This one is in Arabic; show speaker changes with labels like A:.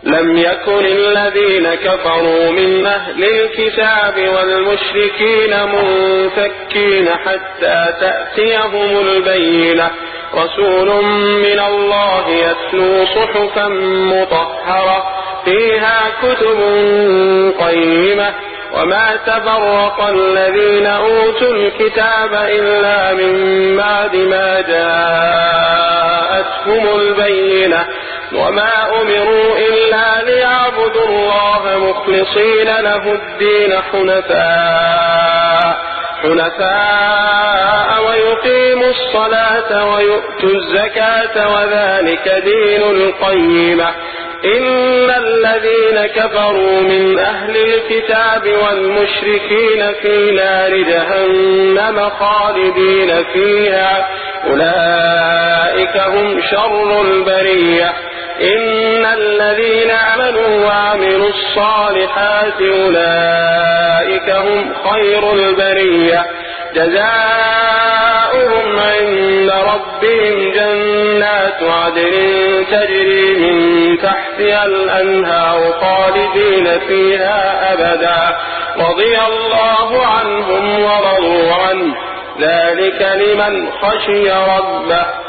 A: لم يكن الذين كفروا من أهل الكتاب والمشركين منفكين حتى تأتيهم البينة رسول من الله يتلو صحفا مطهرة فيها كتب قيمة وما تفرق الذين أوتوا الكتاب إلا من بعد ما جاءتهم البينة وما أمروا إلا ليعبدوا الله مخلصين له الدين حنفاء ويقيموا الصلاة ويؤتوا الزكاة وذلك دين القيمة إن الذين كفروا من أهل الكتاب والمشركين في نار جهنم خالدين فيها أولئك هم شر البرية إن الذين آمنوا وعملوا الصالحات أولئك هم خير البرية جزاؤهم عند ربهم جنات عدن تجري من تحتها الأنهار خالدين فيها أبدا رضي الله عنهم ورضوا عنه ذلك لمن خشي ربه